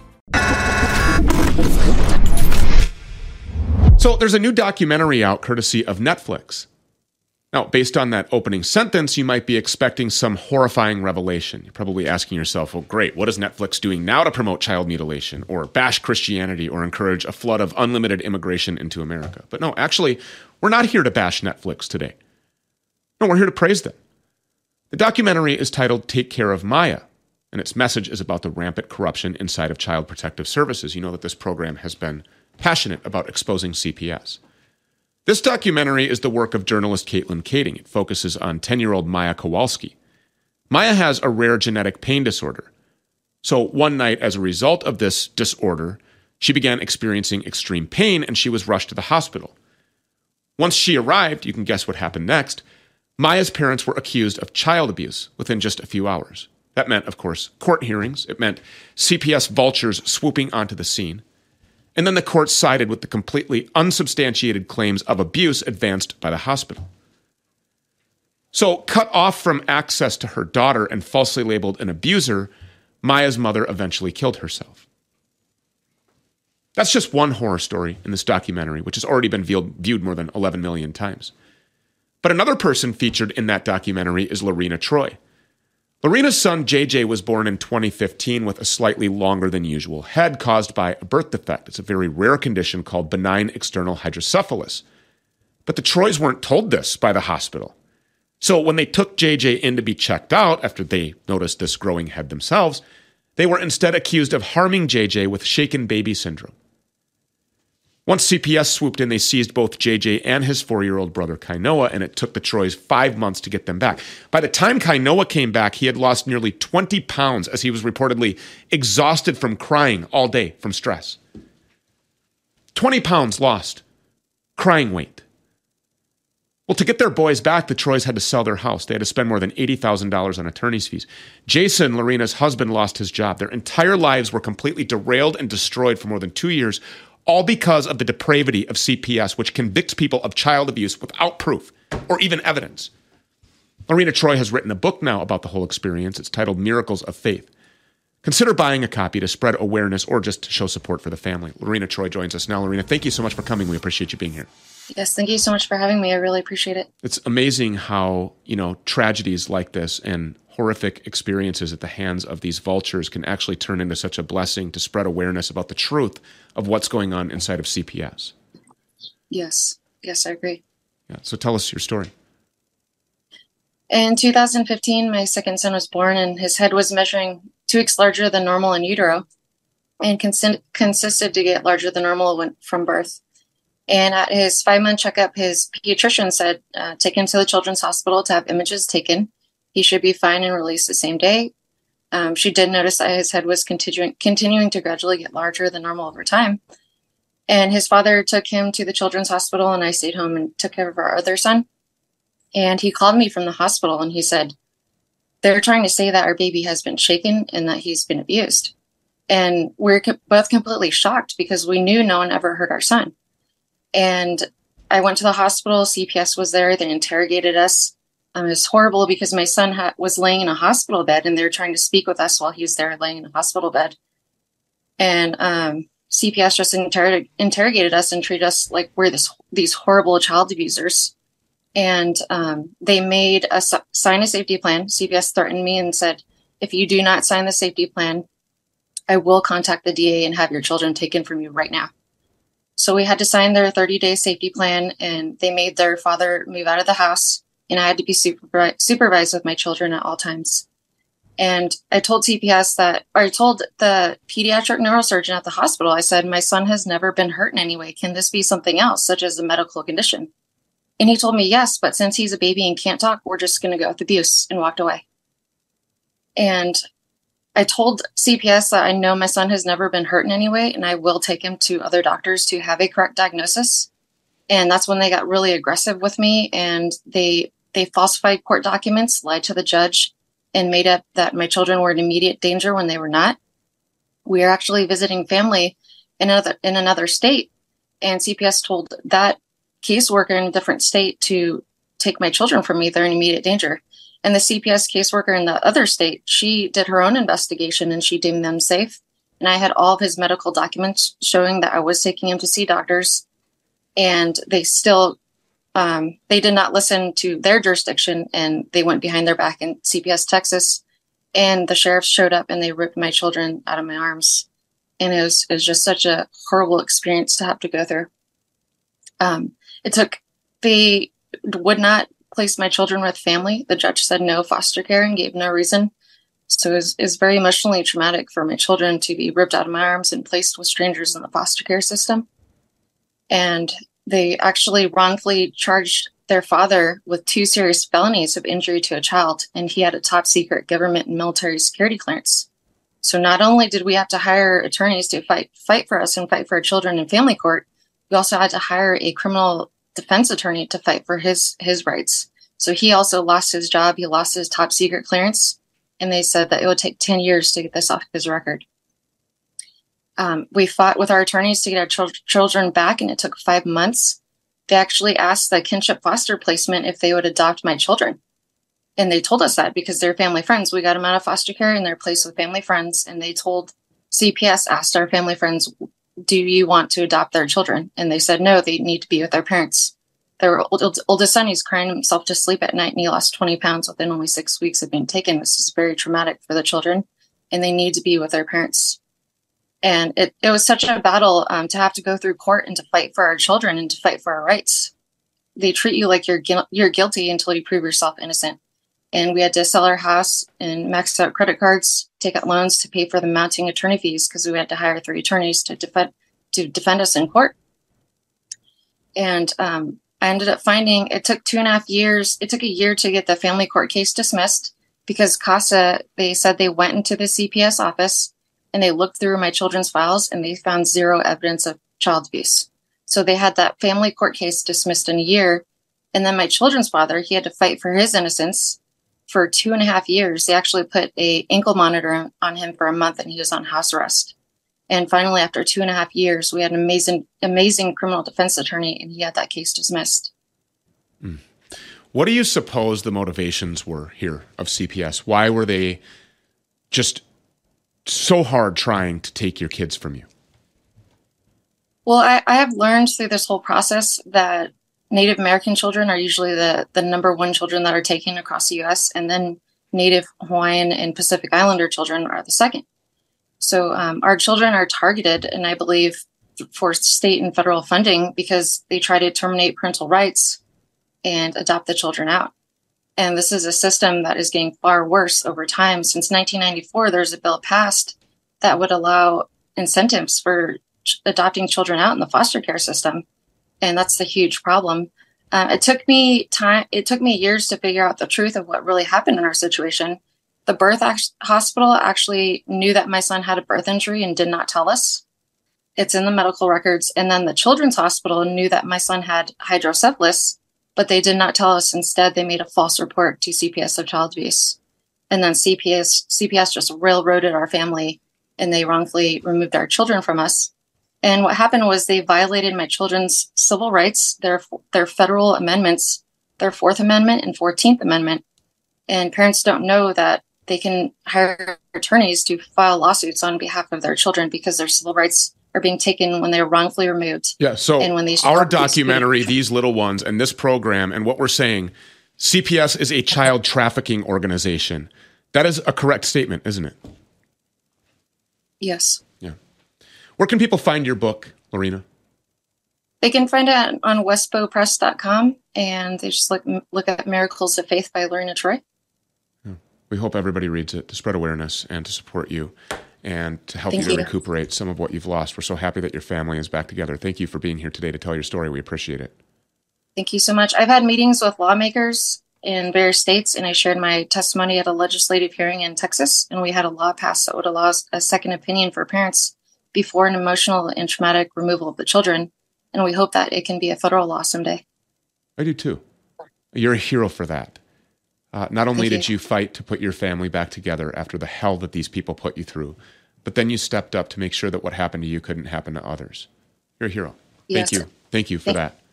So there's a new documentary out courtesy of Netflix. Now, based on that opening sentence, you might be expecting some horrifying revelation. You're probably asking yourself, well, great, what is Netflix doing now to promote child mutilation or bash Christianity or encourage a flood of unlimited immigration into America? But no, actually, we're not here to bash Netflix today. No, we're here to praise them. The documentary is titled Take Care of Maya, and its message is about the rampant corruption inside of Child Protective Services. You know that this program has been passionate about exposing CPS. This documentary is the work of journalist Caitlin Kading. It focuses on 10-year-old Maya Kowalski. Maya has a rare genetic pain disorder. So one night, as a result of this disorder, she began experiencing extreme pain and she was rushed to the hospital. Once she arrived, you can guess what happened next. Maya's parents were accused of child abuse within just a few hours. That meant, of course, court hearings. It meant CPS vultures swooping onto the scene. And then the court sided with the completely unsubstantiated claims of abuse advanced by the hospital. So, cut off from access to her daughter and falsely labeled an abuser, Maya's mother eventually killed herself. That's just one horror story in this documentary, which has already been viewed more than 11 million times. But another person featured in that documentary is Lorena Troy. Lorena's son, JJ, was born in 2015 with a slightly longer than usual head caused by a birth defect. It's a very rare condition called benign external hydrocephalus. But the Troys weren't told this by the hospital. So when they took JJ in to be checked out after they noticed this growing head themselves, they were instead accused of harming JJ with shaken baby syndrome. Once CPS swooped in, they seized both JJ and his 4-year-old brother Kainoa, and it took the Troys 5 months to get them back. By the time Kainoa came back, he had lost nearly 20 pounds as he was reportedly exhausted from crying all day from stress. 20 pounds lost. Crying weight. Well, to get their boys back, the Troys had to sell their house. They had to spend more than $80,000 on attorney's fees. Jason, Lorena's husband, lost his job. Their entire lives were completely derailed and destroyed for more than 2 years, all because of the depravity of CPS, which convicts people of child abuse without proof or even evidence. Lorena Troy has written a book now about the whole experience. It's titled Miracles of Faith. Consider buying a copy to spread awareness or just to show support for the family. Lorena Troy joins us now. Lorena, thank you so much for coming. We appreciate you being here. Yes, thank you so much for having me. I really appreciate it. It's amazing how, tragedies like this and horrific experiences at the hands of these vultures can actually turn into such a blessing to spread awareness about the truth of what's going on inside of CPS. Yes, I agree. Yeah. So tell us your story. In 2015, my second son was born, and his head was measuring 2 weeks larger than normal in utero and consisted to get larger than normal from birth. And at his 5-month checkup, his pediatrician said, take him to the children's hospital to have images taken. He should be fine and released the same day. She did notice that his head was continuing to gradually get larger than normal over time. And his father took him to the children's hospital, and I stayed home and took care of our other son. And he called me from the hospital, and he said, they're trying to say that our baby has been shaken and that he's been abused. And we're both completely shocked because we knew no one ever hurt our son. And I went to the hospital. CPS was there. They interrogated us. It was horrible because my son was laying in a hospital bed, and they were trying to speak with us while he was there laying in a hospital bed. And CPS just interrogated us and treated us like we're these horrible child abusers. And they made us sign a safety plan. CPS threatened me and said, if you do not sign the safety plan, I will contact the DA and have your children taken from you right now. So we had to sign their 30-day safety plan, and they made their father move out of the house, and I had to be supervised with my children at all times. And I told I told the pediatric neurosurgeon at the hospital, I said, my son has never been hurt in any way. Can this be something else, such as a medical condition? And he told me, yes, but since he's a baby and can't talk, we're just going to go with abuse, and walked away. And I told CPS that I know my son has never been hurt in any way, and I will take him to other doctors to have a correct diagnosis. And that's when they got really aggressive with me, and they falsified court documents, lied to the judge, and made up that my children were in immediate danger when they were not. We are actually visiting family in another state, and CPS told that caseworker in a different state to take my children from me. They're in immediate danger. And the CPS caseworker in the other state, she did her own investigation and she deemed them safe. And I had all of his medical documents showing that I was taking him to see doctors. And they still, they did not listen to their jurisdiction, and they went behind their back in CPS Texas. And the sheriffs showed up and they ripped my children out of my arms. And it was just such a horrible experience to have to go through. They would not place my children with family. The judge said no foster care and gave no reason. So it was very emotionally traumatic for my children to be ripped out of my arms and placed with strangers in the foster care system. And they actually wrongfully charged their father with 2 serious felonies of injury to a child, and he had a top secret government and military security clearance. So not only did we have to hire attorneys to fight for us and fight for our children in family court, we also had to hire a criminal defense attorney to fight for his rights. So he also lost his job. He lost his top secret clearance, and they said that it would take 10 years to get this off his record. We fought with our attorneys to get our children back, and it took 5 months. They actually asked the kinship foster placement if they would adopt my children. And they told us that because they're family friends. We got them out of foster care and they're placed with family friends. And they told CPS, asked our family friends, do you want to adopt their children? And they said, no, they need to be with their parents. Their oldest son, he's crying himself to sleep at night, and he lost 20 pounds within only 6 weeks of being taken. This is very traumatic for the children, and they need to be with their parents. And it was such a battle to have to go through court and to fight for our children and to fight for our rights. They treat you like you're guilty until you prove yourself innocent. And we had to sell our house and max out credit cards, take out loans to pay for the mounting attorney fees because we had to hire 3 attorneys to defend us in court. And I ended up finding it took 2.5 years. It took a year to get the family court case dismissed because CASA, they said they went into the CPS office and they looked through my children's files and they found 0 evidence of child abuse. So they had that family court case dismissed in a year. And then my children's father, he had to fight for his innocence for 2.5 years. They actually put a ankle monitor on him for a month and he was on house arrest. And finally, after 2.5 years, we had an amazing criminal defense attorney, and he had that case dismissed. What do you suppose the motivations were here of CPS? Why were they just so hard trying to take your kids from you? Well, I have learned through this whole process that Native American children are usually the number one children that are taken across the U.S., and then Native Hawaiian and Pacific Islander children are the second. So our children are targeted, and I believe for state and federal funding, because they try to terminate parental rights and adopt the children out. And this is a system that is getting far worse over time. Since 1994, there's a bill passed that would allow incentives for adopting children out in the foster care system. And that's the huge problem. It took me years to figure out the truth of what really happened in our situation. The birth hospital actually knew that my son had a birth injury and did not tell us. It's in the medical records. And then the children's hospital knew that my son had hydrocephalus, but they did not tell us. Instead, they made a false report to CPS of child abuse. And then CPS just railroaded our family, and they wrongfully removed our children from us. And what happened was they violated my children's civil rights, their federal amendments, their 4th Amendment and 14th Amendment. And parents don't know that they can hire attorneys to file lawsuits on behalf of their children because their civil rights are being taken when they're wrongfully removed. Yeah, so and when our documentary, These Little Ones, and this program, and what we're saying, CPS is a child trafficking organization. That is a correct statement, isn't it? Yes. Yeah. Where can people find your book, Lorena? They can find it on westbowpress.com, and they just look at Miracles of Faith by Lorena Troy. Yeah. We hope everybody reads it to spread awareness and to support you and to help you to recuperate some of what you've lost. We're so happy that your family is back together. Thank you for being here today to tell your story. We appreciate it. Thank you so much. I've had meetings with lawmakers in various states, and I shared my testimony at a legislative hearing in Texas, and we had a law passed that would allow a second opinion for parents before an emotional and traumatic removal of the children. And we hope that it can be a federal law someday. I do too. You're a hero for that. Not only did you fight to put your family back together after the hell that these people put you through, but then you stepped up to make sure that what happened to you couldn't happen to others. You're a hero. Yes. Thank you. Thank you for that.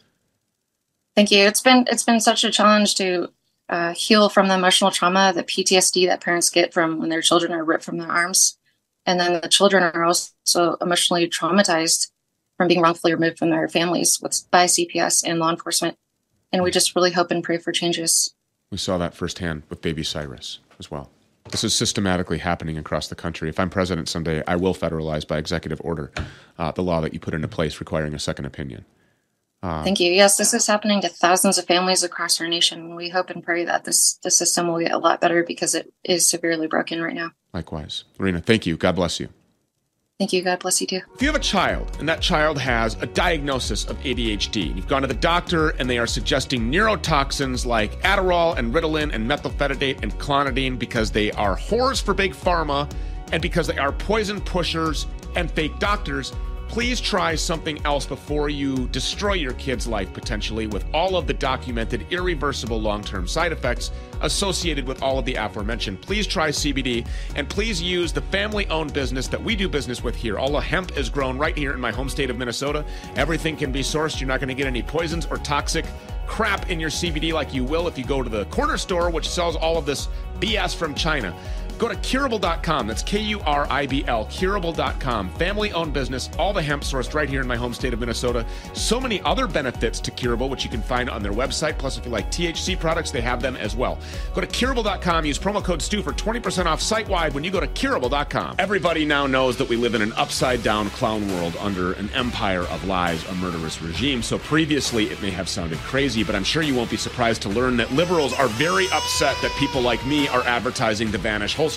Thank you. It's been such a challenge to heal from the emotional trauma, the PTSD that parents get from when their children are ripped from their arms. And then the children are also emotionally traumatized from being wrongfully removed from their families by CPS and law enforcement. And we just really hope and pray for changes. We saw that firsthand with baby Cyrus as well. This is systematically happening across the country. If I'm president someday, I will federalize by executive order the law that you put into place requiring a second opinion. Thank you. Yes, this is happening to thousands of families across our nation. We hope and pray that the system will get a lot better because it is severely broken right now. Likewise. Lorena, thank you. God bless you. Thank you. God bless you too. If you have a child and that child has a diagnosis of ADHD, and you've gone to the doctor and they are suggesting neurotoxins like Adderall and Ritalin and methylphenidate and clonidine because they are whores for big pharma and because they are poison pushers and fake doctors, please try something else before you destroy your kid's life potentially with all of the documented irreversible long-term side effects associated with all of the aforementioned. Please try CBD, and please use the family-owned business that we do business with here. All the hemp is grown right here in my home state of Minnesota. Everything can be sourced. You're not going to get any poisons or toxic crap in your CBD like you will if you go to the corner store, which sells all of this BS from China. Go to Curable.com. That's Kuribl, Curable.com. Family-owned business, all the hemp sourced right here in my home state of Minnesota. So many other benefits to Curable, which you can find on their website. Plus, if you like THC products, they have them as well. Go to Curable.com. Use promo code STU for 20% off site-wide when you go to Curable.com. Everybody now knows that we live in an upside-down clown world under an empire of lies, a murderous regime. So previously, it may have sounded crazy, but I'm sure you won't be surprised to learn that liberals are very upset that people like me are advertising the Vanish holster.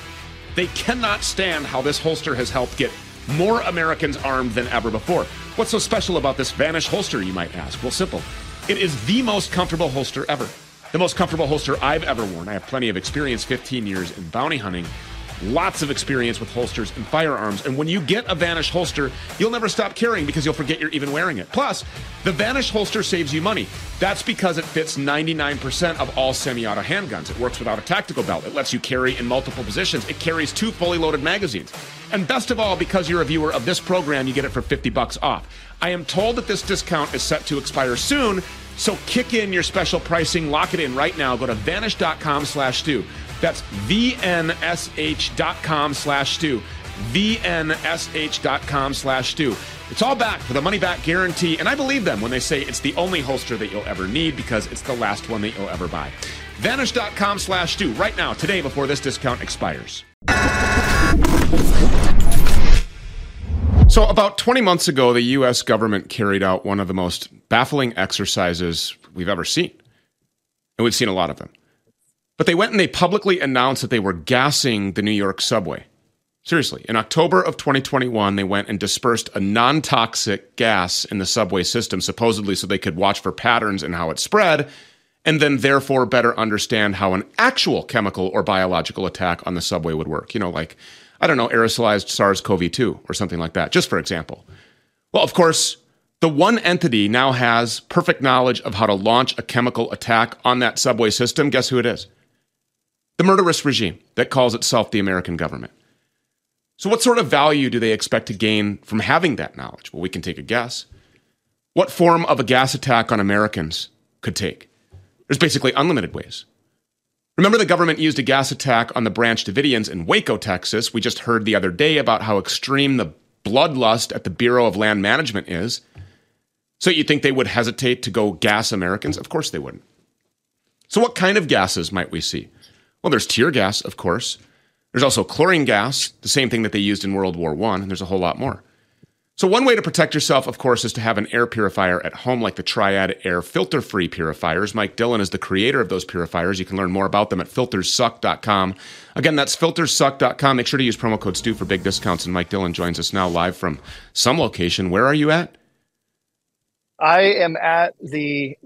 They cannot stand how this holster has helped get more Americans armed than ever before. What's so special about this Vanish holster, you might ask? Well, simple. It is the most comfortable holster ever. The most comfortable holster I've ever worn. I have plenty of experience, 15 years in bounty hunting. lots of experience with holsters and firearms. And when you get a Vanish holster, you'll never stop carrying because you'll forget you're even wearing it. Plus, the Vanish holster saves you money. That's because it fits 99% of all semi-auto handguns. It works without a tactical belt. It lets you carry in multiple positions. It carries 2 fully loaded magazines. And best of all, because you're a viewer of this program, you get it for $50 off. I am told that this discount is set to expire soon, so kick in your special pricing. Lock it in right now. Go to vanish.com/Stu. That's vnsh.com/Stu. vnsh.com/Stu. It's all back for the money-back guarantee, and I believe them when they say it's the only holster that you'll ever need because it's the last one that you'll ever buy. Vanish.com/Stu right now, today, before this discount expires. So about 20 months ago, the U.S. government carried out one of the most baffling exercises we've ever seen. And we've seen a lot of them. But they went and they publicly announced that they were gassing the New York subway. Seriously, in October of 2021, they went and dispersed a non-toxic gas in the subway system, supposedly so they could watch for patterns in how it spread, and then therefore better understand how an actual chemical or biological attack on the subway would work. You know, like, I don't know, aerosolized SARS-CoV-2 or something like that, just for example. Well, of course, the one entity now has perfect knowledge of how to launch a chemical attack on that subway system. Guess who it is? The murderous regime that calls itself the American government. So what sort of value do they expect to gain from having that knowledge? Well, we can take a guess. What form of a gas attack on Americans could take? There's basically unlimited ways. Remember the government used a gas attack on the Branch Davidians in Waco, Texas. We just heard the other day about how extreme the bloodlust at the Bureau of Land Management is. So you think they would hesitate to go gas Americans? Of course they wouldn't. So what kind of gases might we see? Well, there's tear gas, of course. There's also chlorine gas, the same thing that they used in World War I, and there's a whole lot more. So one way to protect yourself, of course, is to have an air purifier at home like the Triad Air filter-free purifiers. Mike Dillon is the creator of those purifiers. You can learn more about them at filterssuck.com. Again, that's filterssuck.com. Make sure to use promo code STU for big discounts. And Mike Dillon joins us now live from some location. Where are you at? I am at the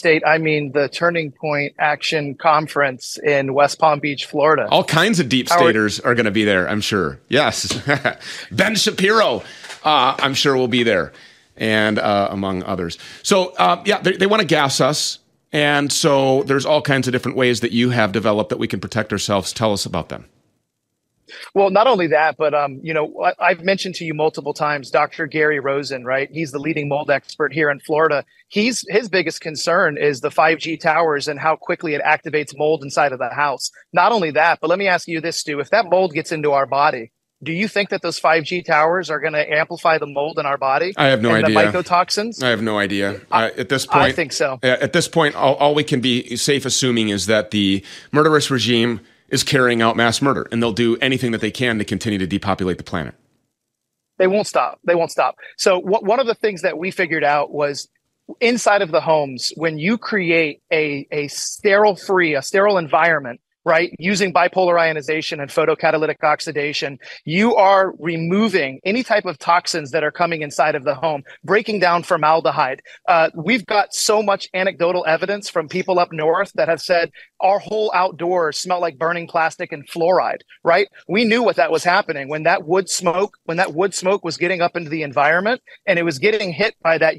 the Turning Point Action Conference in West Palm Beach, Florida. All kinds of deep staters are going to be there, I'm sure. Yes. Ben Shapiro, I'm sure will be there, and among others. So, they want to gas us. And so there's all kinds of different ways that you have developed that we can protect ourselves. Tell us about them. Well, not only that, but, I've mentioned to you multiple times, Dr. Gary Rosen, right? He's the leading mold expert here in Florida. His biggest concern is the 5G towers and how quickly it activates mold inside of the house. Not only that, but let me ask you this, Stu. If that mold gets into our body, do you think that those 5G towers are going to amplify the mold in our body? I have no idea. The mycotoxins? I have no idea. At this point, I think so. At this point, all we can be safe assuming is that the murderous regime is carrying out mass murder, and they'll do anything that they can to continue to depopulate the planet. They won't stop. So one of the things that we figured out was inside of the homes, when you create a sterile environment, right, using bipolar ionization and photocatalytic oxidation, you are removing any type of toxins that are coming inside of the home, breaking down formaldehyde. We've got so much anecdotal evidence from people up north that have said our whole outdoors smell like burning plastic and fluoride, right? We knew what that was happening when that wood smoke was getting up into the environment and it was getting hit by that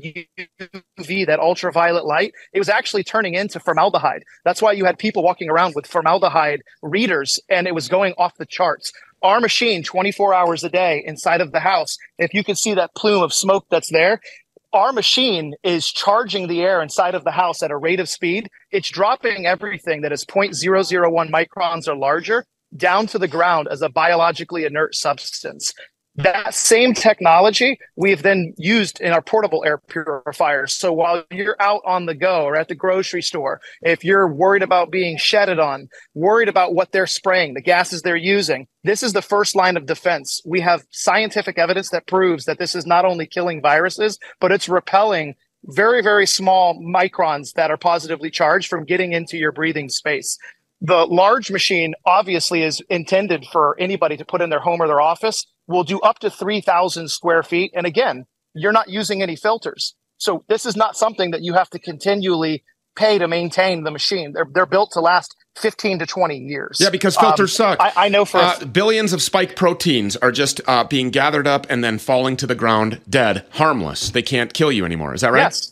UV, that ultraviolet light. It was actually turning into formaldehyde. That's why you had people walking around with formaldehyde readers, and it was going off the charts. Our machine, 24 hours a day inside of the house, if you can see that plume of smoke that's there, our machine is charging the air inside of the house at a rate of speed. It's dropping everything that is 0.001 microns or larger down to the ground as a biologically inert substance. That same technology we've then used in our portable air purifiers. So while you're out on the go or at the grocery store, if you're worried about being shedded on, worried about what they're spraying, the gases they're using, this is the first line of defense. We have scientific evidence that proves that this is not only killing viruses, but it's repelling very, very small microns that are positively charged from getting into your breathing space. The large machine obviously is intended for anybody to put in their home or their office. Will do up to 3,000 square feet. And again, you're not using any filters. So this is not something that you have to continually pay to maintain the machine. They're built to last 15 to 20 years. Yeah, because filters suck. I know for billions of spike proteins are just being gathered up and then falling to the ground dead, harmless. They can't kill you anymore. Is that right? Yes.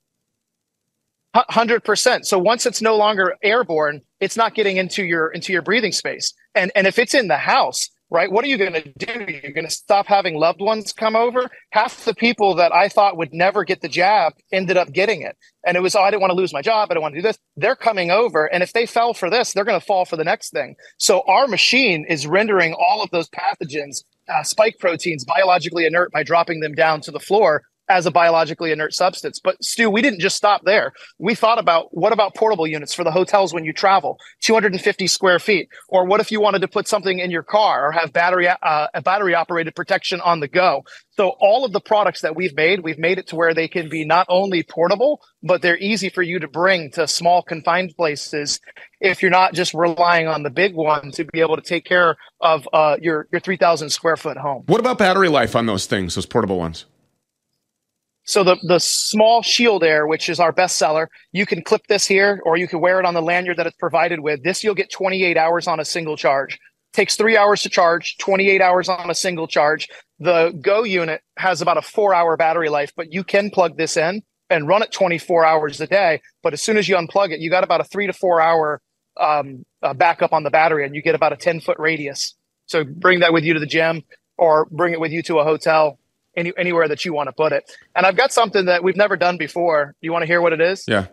100%. So once it's no longer airborne, it's not getting into your breathing space. And if it's in the house, right, what are you going to do? You're going to stop having loved ones come over? Half the people that I thought would never get the jab ended up getting it. And it was, I didn't want to lose my job. I don't want to do this. They're coming over. And if they fell for this, they're going to fall for the next thing. So our machine is rendering all of those pathogens, spike proteins, biologically inert by dropping them down to the floor as a biologically inert substance. But Stu, we didn't just stop there. We thought about, what about portable units for the hotels when you travel, 250 square feet? Or what if you wanted to put something in your car or have battery operated protection on the go? So all of the products that we've made it to where they can be not only portable, but they're easy for you to bring to small confined places if you're not just relying on the big one to be able to take care of your 3,000 square foot home. What about battery life on those things, those portable ones? So the small Shield Air, which is our best seller, you can clip this here or you can wear it on the lanyard that it's provided with. This you'll get 28 hours on a single charge. Takes 3 hours to charge, 28 hours on a single charge. The Go unit has about a 4-hour battery life, but you can plug this in and run it 24 hours a day. But as soon as you unplug it, you got about a 3 to 4 hour backup on the battery, and you get about a 10-foot radius. So bring that with you to the gym or bring it with you to a hotel. Anywhere that you want to put it. And I've got something that we've never done before. Do you want to hear what it is? Yeah.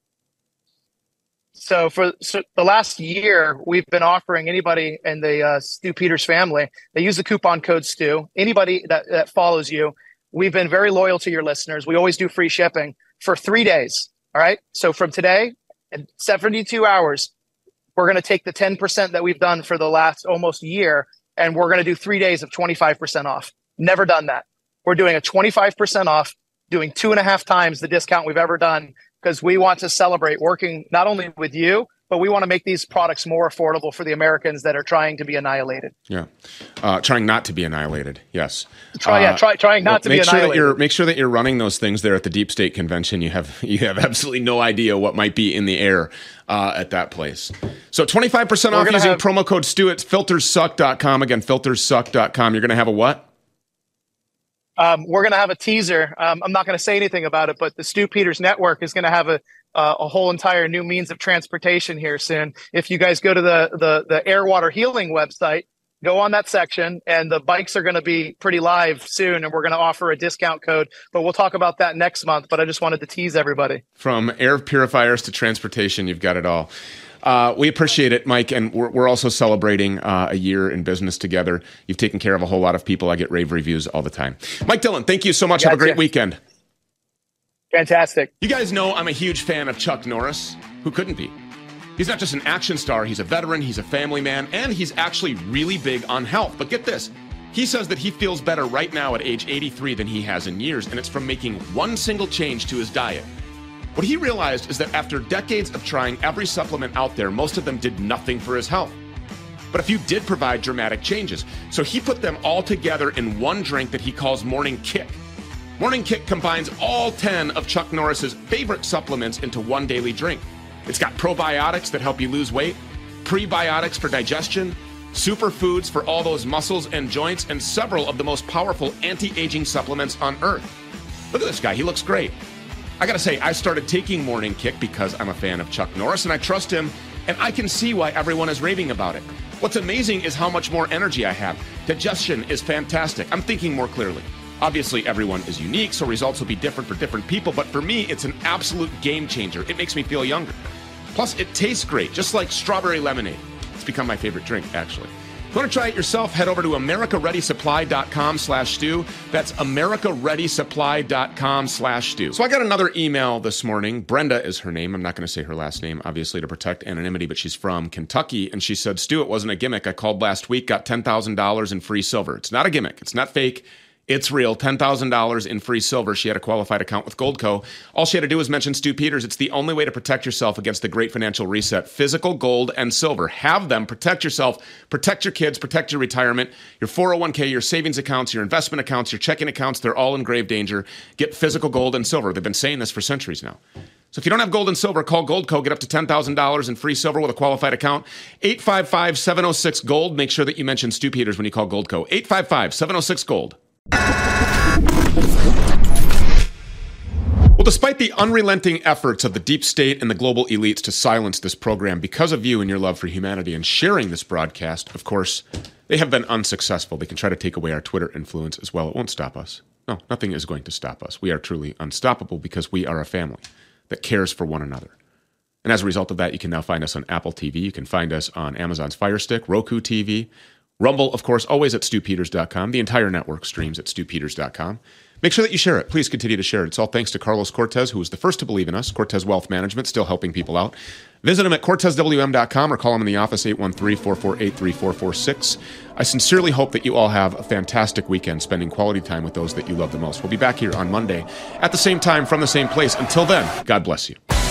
So for the last year, we've been offering anybody in the Stu Peters family, they use the coupon code Stu. Anybody that follows you, we've been very loyal to your listeners. We always do free shipping for 3 days. All right. So from today, in 72 hours, we're going to take the 10% that we've done for the last almost year, and we're going to do 3 days of 25% off. Never done that. We're doing a 25% off, doing 2.5 times the discount we've ever done, because we want to celebrate working not only with you, but we want to make these products more affordable for the Americans that are trying to be annihilated. Yeah. Trying not to be annihilated. Yes. Trying not to be annihilated. Make sure that you're running those things there at the Deep State Convention. You have absolutely no idea what might be in the air at that place. So 25% off using promo code Stu at filterssuck.com. Again, filterssuck.com. You're going to have a what? We're going to have a teaser. I'm not going to say anything about it, but the Stu Peters Network is going to have a whole entire new means of transportation here soon. If you guys go to the Air Water Healing website, go on that section, and the bikes are going to be pretty live soon, and we're going to offer a discount code. But we'll talk about that next month. But I just wanted to tease everybody. From air purifiers to transportation, you've got it all. We appreciate it, Mike, and we're also celebrating a year in business together. You've taken care of a whole lot of people. I get rave reviews all the time. Mike Dillon, thank you so much. Have a great weekend. Fantastic. You guys know I'm a huge fan of Chuck Norris. Who couldn't be? He's not just an action star. He's a veteran. He's a family man, and he's actually really big on health. But get this. He says that he feels better right now at age 83 than he has in years, and it's from making one single change to his diet. What he realized is that after decades of trying every supplement out there, most of them did nothing for his health. But a few did provide dramatic changes. So he put them all together in one drink that he calls Morning Kick. Morning Kick combines all 10 of Chuck Norris's favorite supplements into one daily drink. It's got probiotics that help you lose weight, prebiotics for digestion, superfoods for all those muscles and joints, and several of the most powerful anti-aging supplements on earth. Look at this guy. He looks great. I gotta say, I started taking Morning Kick because I'm a fan of Chuck Norris and I trust him, and I can see why everyone is raving about it. What's amazing is how much more energy I have. Digestion is fantastic. I'm thinking more clearly. Obviously, everyone is unique, so results will be different for different people, but for me, it's an absolute game changer. It makes me feel younger. Plus, it tastes great, just like strawberry lemonade. It's become my favorite drink, actually. If you want to try it yourself, head over to americareadysupply.com/Stu. That's americareadysupply.com/Stu. So I got another email this morning. Brenda is her name. I'm not going to say her last name, obviously, to protect anonymity, but she's from Kentucky. And she said, Stu, it wasn't a gimmick. I called last week, got $10,000 in free silver. It's not a gimmick. It's not fake. It's real. $10,000 in free silver. She had a qualified account with Goldco. All she had to do was mention Stu Peters. It's the only way to protect yourself against the great financial reset. Physical gold and silver. Have them. Protect yourself. Protect your kids. Protect your retirement. Your 401k, your savings accounts, your investment accounts, your checking accounts. They're all in grave danger. Get physical gold and silver. They've been saying this for centuries now. So if you don't have gold and silver, call Goldco. Get up to $10,000 in free silver with a qualified account. 855-706-GOLD. Make sure that you mention Stu Peters when you call Goldco. 855-706-GOLD. Well, despite the unrelenting efforts of the deep state and the global elites to silence this program, because of you and your love for humanity and sharing this broadcast, of course, they have been unsuccessful. They can try to take away our Twitter influence as well. It won't stop us. No, nothing is going to stop us. We are truly unstoppable because we are a family that cares for one another. And as a result of that, you can now find us on Apple TV. You can find us on Amazon's Fire Stick, Roku TV, Rumble, of course, always at StuPeters.com. The entire network streams at StuPeters.com. Make sure that you share it. Please continue to share it. It's all thanks to Carlos Cortez, who was the first to believe in us. Cortez Wealth Management, still helping people out. Visit him at CortezWM.com or call him in the office, 813-448-3446. I sincerely hope that you all have a fantastic weekend spending quality time with those that you love the most. We'll be back here on Monday at the same time from the same place. Until then, God bless you.